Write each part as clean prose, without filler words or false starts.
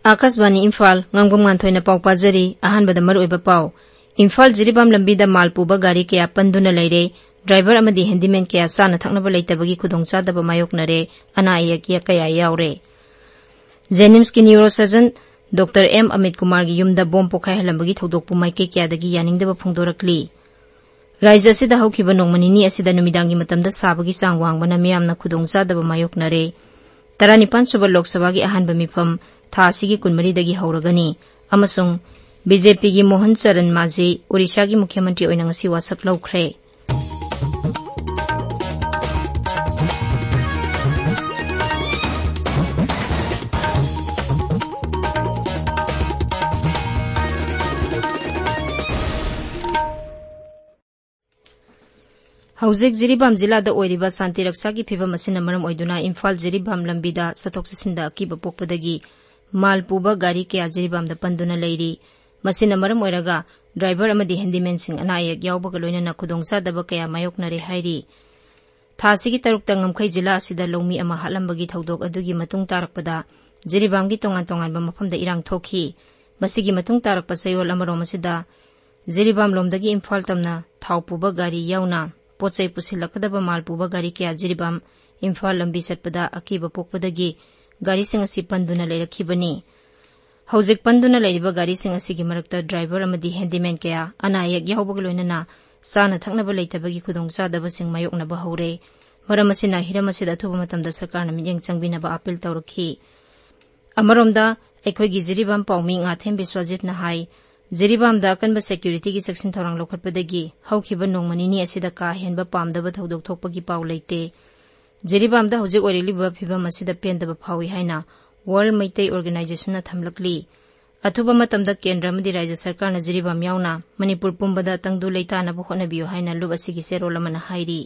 Akashvani Imphal ngangbam nganthoi pau pajari ahanbada maroi pau Imphal Jiribam लंबीदा माल पुबा गाड़ी कया पंदुना लेरे ड्राइवर अमदी हैंडीमैन कया साना थकनबा लेतबगी खुदोंचादबा मायोकनरे अना अयकिया कया यावरे जेनिम्स की neurosurgeon doctor M Amit Kumar की युमदा बोम पोखाय हलंबगी थौदोकपु माइके कयादगी यानिंगदबा फोंदोरकली राज्य असिदा हौखिबा नोंमनिनी असिदा नुमिदांगी मतमदा साबगी चांग वांगबना मियामना खुदोंचादबा मायोकनरे 19 सुबा लोकसभा की अहानबा मिफम था असिगी 12 दगी हौरगनी अमसुंग बीजेपी की मोहन चरण मांझी ओडिशा की मुख्यमंत्री ओइना ngasi वासक लौख्रे हौजिक जिरीबाम जिलादा ओइरिबा शांति रक्षा की फिबम असिना मरम ओइदुना इम्फाल जिरीबाम लंबीदा सथोक ससिंदा अकीबा पोकपदगी माल पुबा गाड़ी कया जिरीबामदा पंदुना लेरी मसिना मरम ओइरगा ड्राइवर अमदी हैंडीमैन सिंह अनायक यावबगा लोइनना खुदोंचादबा कया मायोकनरे हाइरी थासिगी तरुक्ता ngमखै जिला असिदा लौमी अमा हालंबगी थौदोक अदुगी मतुंग तारकपदा जिरीबामगी तोंगान तोंगानबा मफमदा इरांग थोखी मसिगी मतुंग तारकपा सयोल अमरोम असिदा जिरीबाम लोमदगी इम्फाल तमना थाव पुबा गाड़ी यावना पोचै पुसिलकदबा माल पुबा गाड़ी कया जिरीबाम इम्फाल लंबी सटपदा अकीबा पोकपदगी गाड़ी सिंह असि पंदुना लेरखिबनी हौजिक पंदुना लेरिबा गाड़ी सिंह असिगी मरक्ता ड्राइवर अमदी हैंडीमैन कया अनायक यावबगा लोइनना साना थकनबा लेतबगी खुदोंचादबा सिंह मायोकनबा हौरे मरम असिना हिरम असिदा अथुबा मतमदा सरकारना मियेंग चंगबिनबा अपील तौरखी अमरोमदा अखोइगी जिरीबाम पाउमी ngathem biswajitna hai जिरीबामदा अकनबा सिक्योरिटी की सेक्शन थौरांग लौखटपदगी हौखिबा नोंमनिनी असिदा का हेनबा पामदबा थौदोक थोकपगी पाउ लेते जिरीबामदा हौजिक ओइरिलिबा फिबम असिदा पेंदबा फावी हाइना वर्ल्ड मैतै ऑर्गेनाइजेशन थमलकली अथुबा मतमदा केंद्र अमदी राज्य सरकारना जिरीबाम यावना मणिपुर पुंबदा तंगदु लेतानबा होनबियो हाइना लुब असिगी सेरोल अमना हाइरी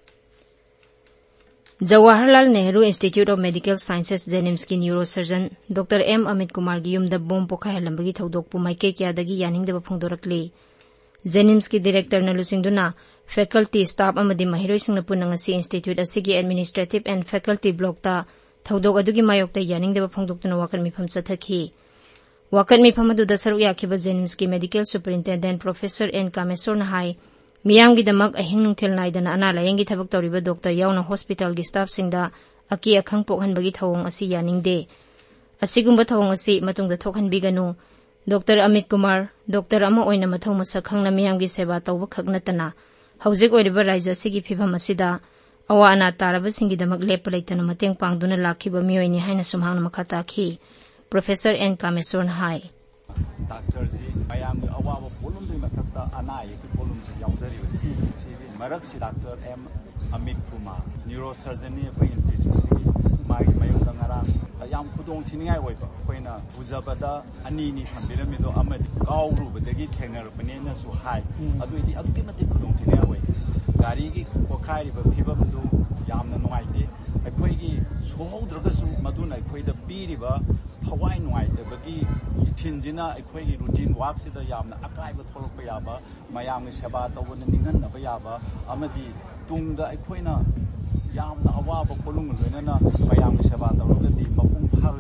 Jawaharlal Nehru institute of medical sciences JNIMS की neurosurgeon doctor M Amit Kumar की युमदा बोम पोखायहलंबगी थौदोकपु माइके कयादगी यानिंगदबा फोंदोरकली जेनिम्स की डायरेक्टर नलुसिंगदुना फैकल्टी स्टाफ अमदी महिरोइसिंगना पुनंगसी इंस्टीट्यूट असिगी एडमिनिस्ट्रेटिव एंड फैकल्टी ब्लॉकता थौदोक अदुगी मायोकता यानिंगदबा फोंदोक्तुना वाकन मिफम चथखी वाकन मिफम अदुदा सरुक याखिबा जेनिम्स की मेडिकल सुपरिंटेंडेंट प्रोफेसर एन कामेश्वरना हाई मियामगीदमक अहिंग नुंथेल नाइदना अना लायंगी थबक तौरिबा डॉक्टर यावना हॉस्पिटल की स्टाफ सिंगदा अकी अखंग पोखनबगी थवंग असि यानिंगदे असिगुंबा थवंग असि मतुंगदा थोखनबिगनु डॉक्टर अमित कुमार डॉक्टर अमा ओइना मथौ मसक खंगना मियामगी सेवा तौबा खगनतना हौजिक ओइरिबा राज्य असिगी फिबम असिदा अवा अना तारबसिंगीदमक लेप लेतना मतेंग पांगदुना लाखिबा मियोइनी हाइना सुमहांगना मखा ताखी प्रोफेसर एन कामेश्वरन हाई डॉक्टर जी मयाम अवाबा पोलुम दि मथक्ता अना यकी पोलुम से याउजरिबा सी मरक सी डॉक्टर एम अमित कुमार न्यूरोसर्जनी अखोई इंस्टीट्यूट सी मागी मयुंदा ngara याम खुदोंग थिनिङाइ ओइबा अखोइना बुजबदा अनिनी थम्बिरमिदो अमदि काउरुबदगी थेंगरपनेना सु हाई अदुइदि अदुकी मति खुदोंग थिनिङाइ ओइ गाड़ी की पोखाइरिबा फिबमदु यामना नुङाइते अखोइगी सोहौद्रगसु मदुना अखोइदा पीरिबा थवाई नुङाइतबगी इथिनजिना अखोइगी रूटीन वर्कसिदा यामना अकाइबा थोलकपा याबा मयामगी सेवा तौबना निंगनबा याबा अमदि तुंगदा अखोइना यामना अवाबा पोलुंग लोइनना मयामगी सेवा तौरगदि मपुंग फारो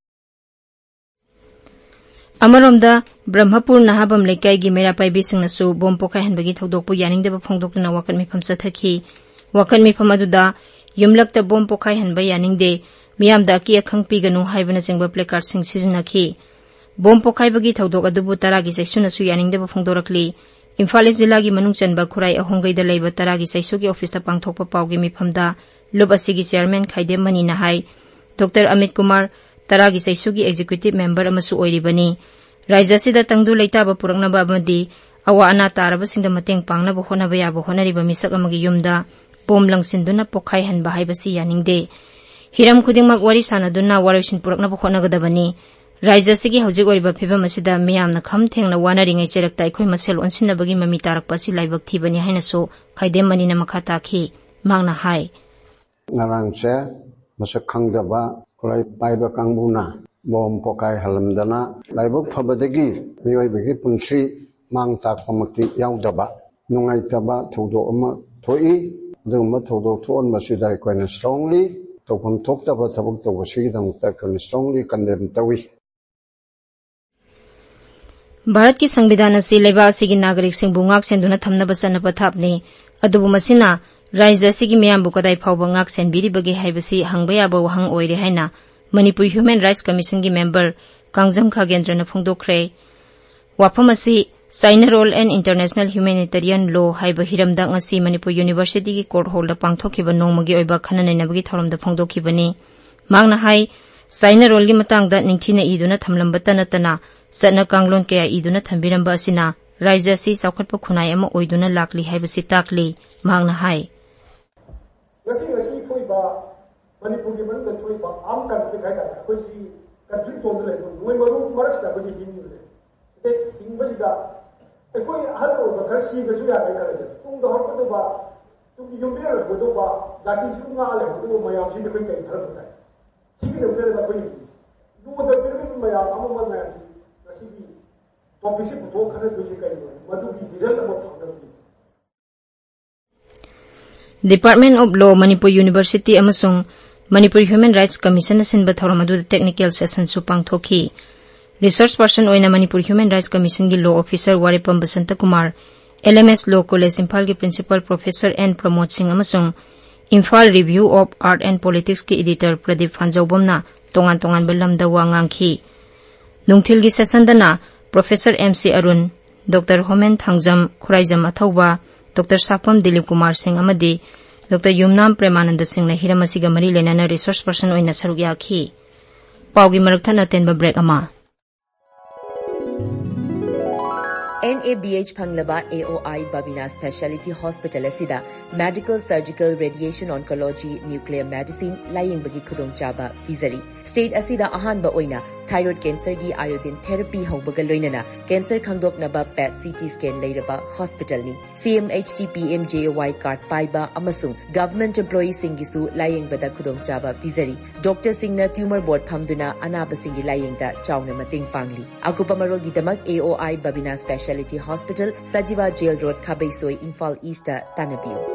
अमरोमदा ब्रह्मपुर नाहाबम लेकाइगी मेरापाइबिसिंगनसु बोम पोखायहनबगी थौदोकपु यानिंगदबा फोंदोक्तुना वाकन मिफम चथखी वाकन मिफम अदुदा युमलक्ता बोम पोखायहनबा यानिंगदे मियामदा अकी अखंग पिगनु हाइबना चिंगबा प्लेकार्ड सिंग सिजनखी बोम पोखाइबगी थौदोक अदुबु तरागी सैसुनसु यानिंगदबा फोंदोरकली इम्फाल ईस्ट जिला की मनुंग चनबा खुराई अहोंगैदा लेबा तरागी सैसुगी ऑफिसता पांगथोकपा पाउगी मिफमदा लुब असिगी चेयरमैन खाइदेम मनीना हाई डॉक्टर अमित कुमार तरागी सैसुगी एग्जीक्यूटिव मेंबर अमसु ओइरिबनी राज्य असिदा तंगदु लेताबा पुरकनबा अमदी अवा अना तारबसिंगदा मतेंग पांगनबा होनबा याबा होनरिबा मिसक अमगी युमदा बोम लंगसिनदुना पोखायहनबा हाइबसि यानिंगदे हिरम खुदिंगमक वारी सानदुना वारैसिन पुरकनबा होनगदबनी राज्य असिगी हौजिक ओइरिबा फिबम असिदा मियामना खम थेंगना वानरिङै चेरक्ता अखोइ मसेल ओनसिनबगी ममि तारकपसि लाइबक थिबनी हाइनसो खाइदेम मनीना मखा ताखी मांगना हाई ngarangse masak khangdaba kurai paiba kangbuna bom pokai halamdana laibok phabadagi miyoibagi punsi mang tak pamakti yaudaba nungaitaba thodo ama thoi duma thodo thon masida koina strongly topam thokta ba thabak to wasigi dam ta kan strongly condemn tawi Bharat की संविधान असी लेबा असिगी नागरिक सिंह बुंगाक सेंदुना थमनबा सनबा थापने अदुबु मसिना राज्य असिगी मियामबु कदाई फावबा ngak senbiribage haibasi hangba yaba wahang oire haina Manipur Human Rights Commission gi member Kangjam Khagendra na phongdokre wafam asi China Role and International Humanitarian Law haiba hiramda ngasi Manipur University gi court hall da pangthokiba nongmagi oiba khananainabagi thoramda phongdokibani mangna hai China Role gi matangda ningthina iduna thamlambata natana satna kanglon kaya iduna thambiramba asina राज्य से चौखटप खुनाई अमा ओइदुना लाकली हाइबसी ताकली मांगना हाय मणिपुर की मन में थोड़ी आम conflict है का कोई सी कंफ्लिक्ट जोन ले कोई मरु मरक से कोई हिंदी ले ते हिंदी बजिदा कोई हर को बखर सी के जो याद करे तुम तो हर को बा तुम की युम्बिया को तो बा जाति सुंगा ले तो मयाम सी कोई कई फर्क होता है ठीक है उधर कोई नहीं दो तो फिर भी मयाम हम मन में ऐसी की टॉपिक से तो खरे कुछ कई मधु की रिजल्ट बहुत founder Department of Law Manipur University amasung Manipur Human Rights Commission asinba thoram adu technical session su pangthoki research person oina Manipur Human Rights Commission gi law officer Warepam Basanta Kumar LMS Law College Imphal gi principal professor N Pramod Singh amasung Imphal Review of Art and Politics ki editor Pradeep Phanjaubamna tongan belamda wa ngangkhi nungthil gi session dana Professor MC Arun Dr Homen Thangjam Khuraijam Athauba Dr. Sakpam Dilip Kumar Singh amadi Dr. Yumnam Premananda Singh na hiramasiga mari lenana resource person oina saruk yakhi paugi marakthana tenba break ama NABH Phanglaba AOI Babina Specialty Hospital asida Medical Surgical Radiation Oncology Nuclear Medicine laying bagi khudong chaba vizari state asida ahanba oina thyroid cancer gi iodine therapy haubaga loinana cancer khangdoknaba PET CT scan leiraba hospital ni CMHT PMJY card paiba amasung government employee singisu laying bada khudong chaba vizari Dr. Singna tumor board phamduna anaba singi laying da chawna mating pangli akupa marol gi damak AOI Babina Specialty Hospital Sajiva Jail Road Khabaisoi Imphal East Tanabiyo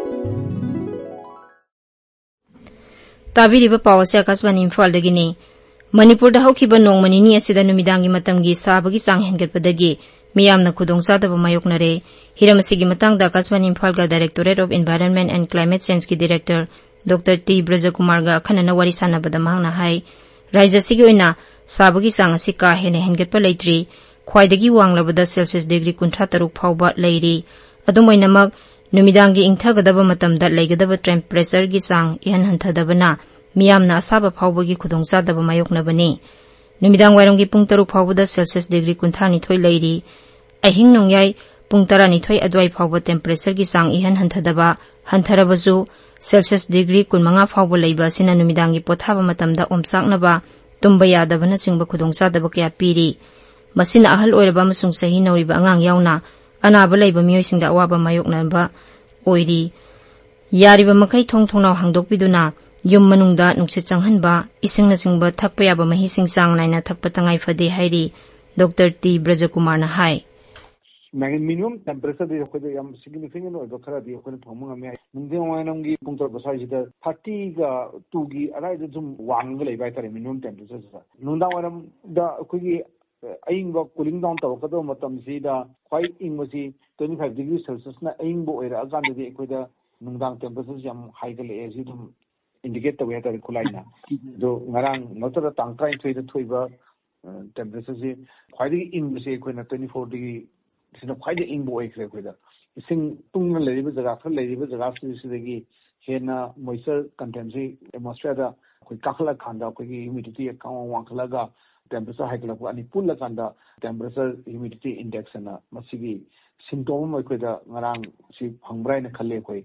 tabiriba pawase akasban Imphal dagini Manipur da haukiba nongmanini asida numidangi matamgi sabagi sang hengatpadagi miyamna khudongchadaba mayoknare hiramasigi matangda akasban Imphal ga Directorate of Environment and Climate Change ki Director Dr. T Brajakumar ga khanana wari sanabada mangna hai rajya sigi oina sabagi sang asi ka hene hengatpa leitri khwaidagi wanglabada Celsius degree 63 phawba leiri adumoinamak numidangi ingthagadaba matamda leigadaba temperature gi sang ihan hanthadabana miyamna asaba phawbagi khudongchadaba mayoknabani numidang wairomgi pung 3 phawbada Celsius degree 62 leiri ahing nongyai pung 12 adwai phawba temperature gi sang ihan hanthadaba hantharabazu Celsius degree 15 phawba leiba sina numidangi pothaba matamda omsaknaba tumba yadabana singba khudongchadaba kya piri masina ahal oiraba amasung sahi nauriba angang yauna anaba leiba miyoisingda awaba mayoknaba oiri yariba makai thongthongnaw hangdokpiduna yum manungda nungse changhanba isingna singba thakpa yaba mahi singchang naina thakpa tangai phade hairi Dr. T Brajakumar na hai minimum temperature de khode yam significant oiba khara di khone phomung ame nungde wainam gi pungtor basai jida 30 ga 2 gi arai de zum wang ga leibai tare minimum temperature sa nunda waram da khogi aing ba cooling down taw kado matam si da khwai ing masi 25 degrees celsius na aing bo oira agan de khoida nungdang temperature jam high ga le si dum indicate tawe tare khulaina do ngarang notara tangkai thoida thoiba temperature si khwai ing masi khoina 24 degree sina khwai ing bo oikre khoida ising tungna leriba jaga khal leriba jaga sidagi hena moisture content si atmosphere da khoi kakhala khanda khoi humidity account wankhlaga temperature high la ani pulla kanda temperature humidity index na masigi symptom mai khoida ngarang si phangbrai na khalle khoi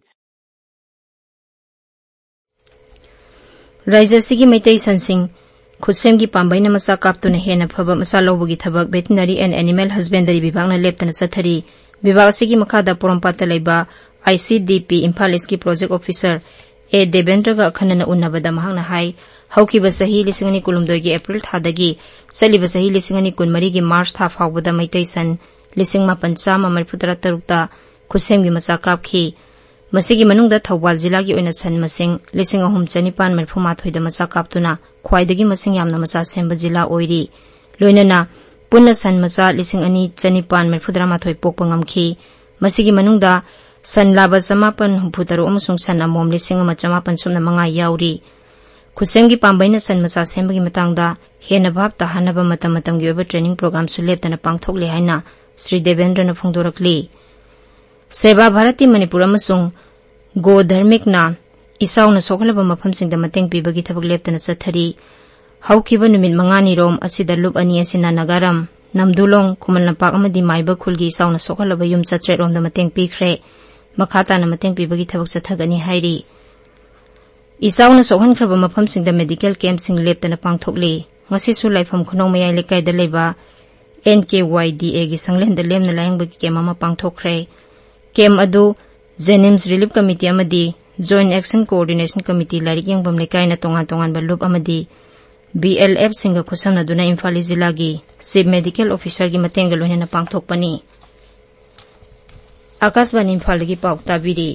Raija sigi maitai sansing khusem gi pambaina masa kaptuna hena phaba masa lobagi thabak veterinary and animal husbandry bibhagna leptana sathari bibhag sigi makhada porompata leiba ICDP Imphal East ki project officer A Devendra ga khanana unnabada mahangna hai haukiba sahi lisingani kulumdoi gi April thadagi saliba sahi lisingani kunmari gi March tha phawbada maitai san lising ma panchama marputara tarukta khusem gi masa kapkhi masigi manungda Thawbal jila gi oina san masing lising ahum chanipan marphuma thoida masa kaptuna khwaidagi masing yamna masa semba jila oiri loinana पुन्ना सन मचा 2,940 पोकपा ngamkhi masigi manungda san laba 963 amasung san amom 1,905 yauri खुसेमगी पांबैना सन मसा सेंबगी मतंगदा हेना भाब ताहानबा मतम-मतमगी ओबा ट्रेनिंग प्रोग्राम सुलेपतना पांगथोकले हाइना श्री देवेंद्रना फोंदोरकली सेवा भारती मणिपुर अमसुंग गो धर्मिकना इसाउना सोखलबा मफमसिंगदा मतेंग पीबगी थबक लेपतना चथरी हौखिबा नुमित 5 रोम असिदा लुप अनि असिना नगारम नमदुलोंग कुमलनपाक अमदि माइबा खुलगी इसाउना सोखलबा युम चत्रे रोमदा मतेंग पीख्रे मखाताना मतेंग पीबगी थबक चथगनी हाइरी इसाउना सोहनख्रबा मफमसिंगदा मेडिकल कैंपसिंग लेपतना पांगथोकली ngasisu laifam khonong mayai lekai da leba NKYDA gi sanglen da lemna layangbagi kem ama pangthokre kem adu Jenims Relief Committee amadi Joint Action Coordination Committee larik yangbam lekai na tongan balup amadi BLF singa khusam na duna Imphal Jilla gi Chief Medical Officer gi matenga loina pangthokpani Akashbani Imphal gi paukta biri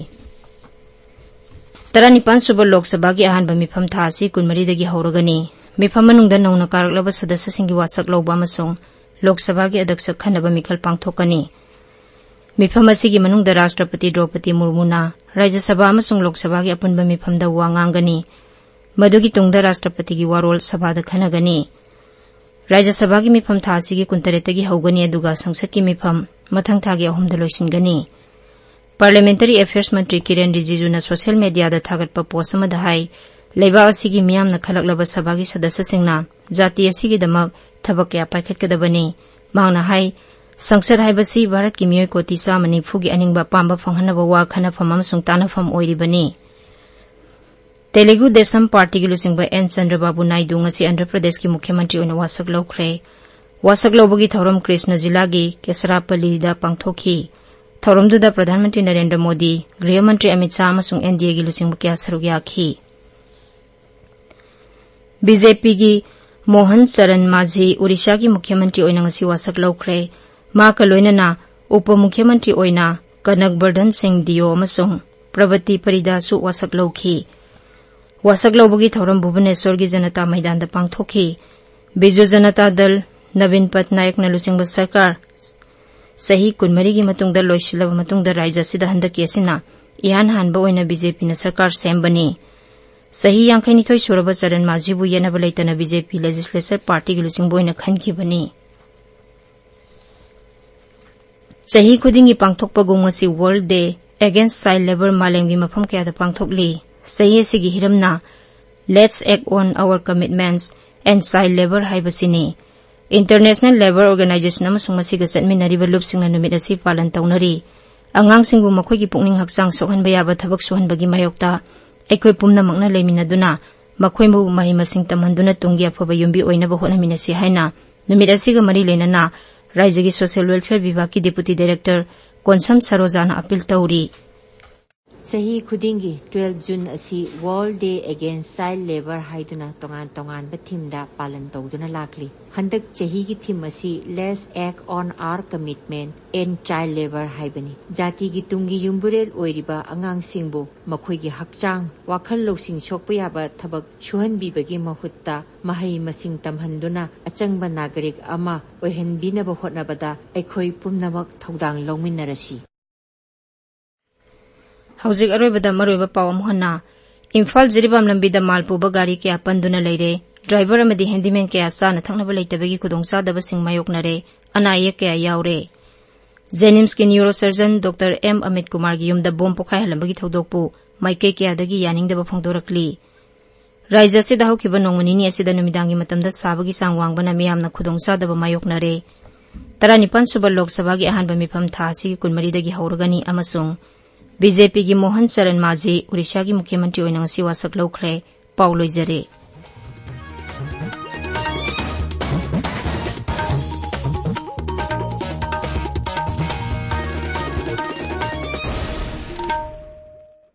19 suba Lok Sabha gi ahanba mifam tha asi 12 dagi hauragani मिफम मनुंग नौना कारकलब सदस्य वासक लौब लोक सभा की अध्यक्ष खनब मिखल पांगथोकनी मिफम मनुंग राष्ट्रपति द्रौपदी मुर्मुना राज्य सभा लोक सभा की अपुनब मिफम वा nganggani मदुगी तुंग राष्ट्रपति की वारोल सभा खनगनी राज्य सभा की मिफम था की 19 हौगनी अदुगा संसद की मिफम मथंग थागी 3 लोइसिनगनी पार्लियामेंटरी अफेयर्स मंत्री किरेन रिजिजूना सोशल मीडिया थागतप पोस्ट अमदा हाई लेबा असिगी मियामना खलकलबा सभागी सदस्यसिंगना जाति असिगीदमक थबक क्या पाइखतकदबनी मांगना हाई संसद हाइबसी भारत की मियोय कोटि 190 की अनिंगबा पांबा फंगहनबा वा खनफम अमसुंग तानफम ओइरिबनी तेलुगु देशम पार्टी की लुसिंगबा एन चंद्रबाबू नायडू ngasi आंध्र प्रदेश की मुख्यमंत्री ओइना वासक लौख्रे वासक लौबगी थौरम कृष्ण जिला की केसरापल्लीदा पांगथोखी थौरमदुदा प्रधानमंत्री नरेंद्र मोदी गृह मंत्री अमित शाह अमसुंग एनडीए की लुसिंगबा क्या सरुग याखी बीजेपी की मोहन चरण माझी ओडिशा की मुख्यमंत्री ओइना ngasi वासक लौख्रे मा का लोइनना उप मुख्यमंत्री ओइना कनकवर्धन सिंह दियो अमसुंग प्रवती परिदासु वासक लौखी वासक लौबगी थौरम भुवनेश्वर की जनता मैदान दा पांगथोखी बिजू जनता दल नवीन पटनायक न लुसिंगबा सरकार सही 12 की मतुंगदा लोइसिलब मतुंगदा राज्य सिदा हंदकी असिना इहान हानबा ओइना बीजेपी न सरकार सेमबनी सही 52 सुरब चरण माझीबु येनब लेतना बीजेपी लेजिस्लेचर पार्टी की लुसिंग बोइना खनखिबनी सही खुदिंगी पांगथोकपगु ngasi world day against child labour मालेंगी मफम कयादा पांगथोकली सही सिगी हिरमना let's act on our commitments end child labour हाइबसिनी इंटरनेशनल लेबर ऑर्गेनाइजेशन अमसुंग मसिगा चटमिनरिबा लुपसिंगना नुमित असि पालन तौनरी अंगांसिंगबु मखोइगी पुकनिंग हक्सांग सोहनबा याबा थबक सोहनबगी मायोक्ता एकोई पुमनमकना लेमिनदुना मखोइमु महि मसिंग तमहंदुना तुंगी अफबा युम्बी ओइनबा होनामिनसि हाइना नुमित असिगा मरि लेनना राज्य की सोशल वेलफेयर विभाग की डिप्टी डायरेक्टर कोनसम सरोजाना अपील तौरी सही खुदिंगी 12 जून असी world day against child labour हाइदुना तोंगान थीमदा पालन तौदुना लाखली हंदक चही की थीम असी let's act on our commitment end child labour हाइबनी जाति की तुंगी युम्बुरेल ओइरिबा अंगांग सिंगबो मखोइगी हक्चांग वाखल लौसिंग सोकपा याबा थबक सुहनबीबगी महुत्ता महै मसिंग तमहंदुना अचंगबा नागरिक अमा ओइहनबीनबा होटनबदा अखोइ पुमनमक थौदांग लौमिनरसी हौजिक अरोइबदा मरोइबा पाव अमहना इम्फाल जिरिबाम लंबीदा मालपुबा गाड़ी क्या पंदुना लेरे ड्राइवर अमदी हैंडीमैन क्या चाना थंगनबा लेतबगी खुदोंगचादबसिंग मायोकनरे अनायक क्या यावरे जेनिम्स की neurosurgeon doctor M Amit Kumar की युमदा बोम पोखायहलंबगी थौदोकपु माइके क्यादगी यानिंगदबा फोंदोरकली राज्य से हौखिबा नोंगमनिनी असिदा नुमिदांगी मतमदा साबगी सांग वांगबना मियामना खुदोंगचादबा मायोकनरे 19 सुबह लोक सभा की अहानबा मिफम था असि 12 दगी हौरगनी अमसुंग बीजेपी की मोहन चरण माझी ओडिशा की मुख्यमंत्री ओइना ngasi वासक लौख्रे पाउ लोइजरे।